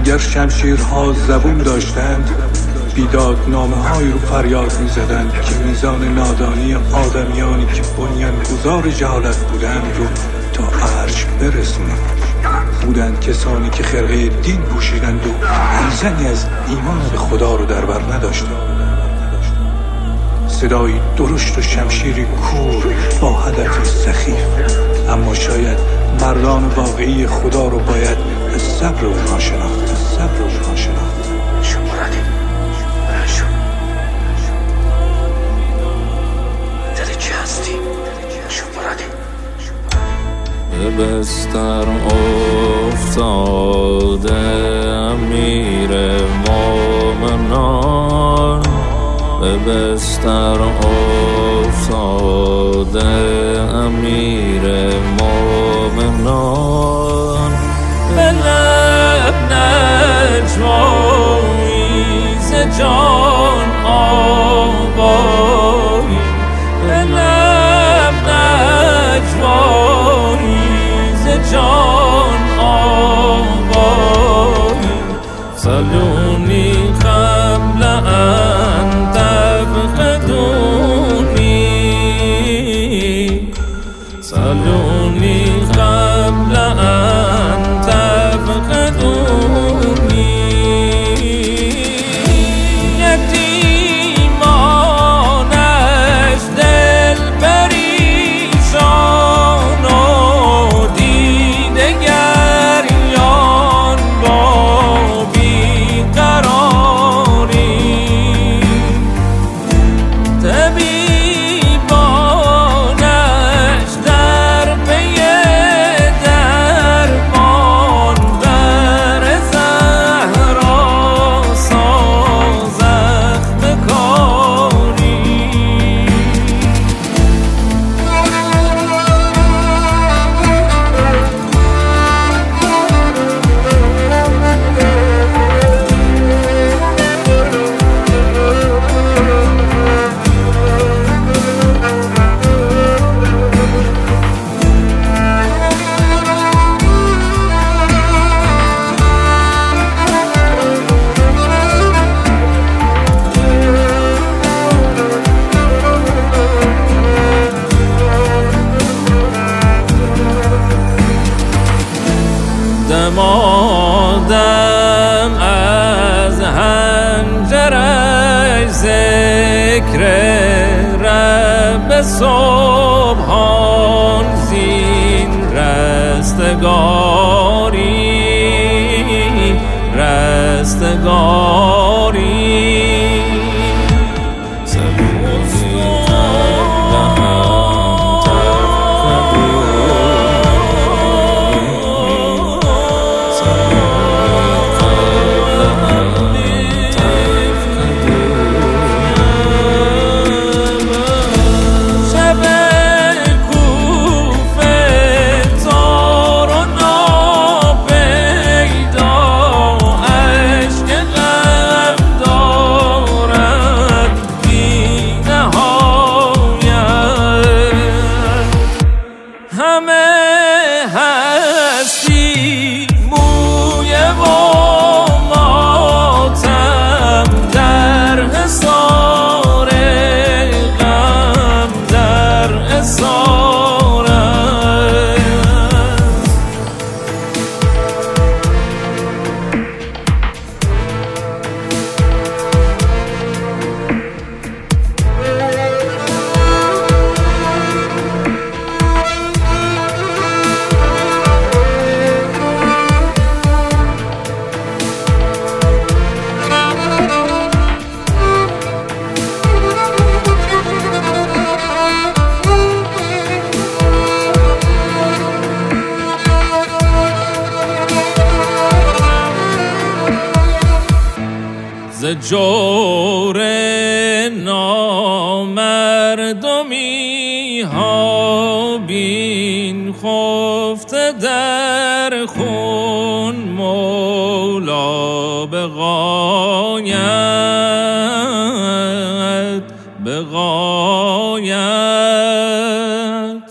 اگر شمشیرها زبون داشتند بیدادنامه های رو فریاد می زدند که میزان نادانی آدمیانی که بنیانگذار جهالت بودند رو تا عرش برسونند. بودند کسانی که خرقه دین پوشیدند و هیزنی از ایمان به خدا رو در بر نداشتند. صدایی درشت و شمشیری کور با هدفی سخیف، اما شاید مردان واقعی خدا رو باید از صبر اونها شناخت. به بستر افتاده امیر مومنان، به بستر افتاده امیر مومنان، به لب نجوایی ز جان آوایی، به لب نجوایی جان آوایی، سلونی قبل ان تفقدونی، سلونی قبل ان تفقدونی، یتیمانش دل پریشان دمادم از هنجرش ذکر رب سبحان، زین رستگاری ز جور نامردمی ها بین خفته در خون مولا بغایت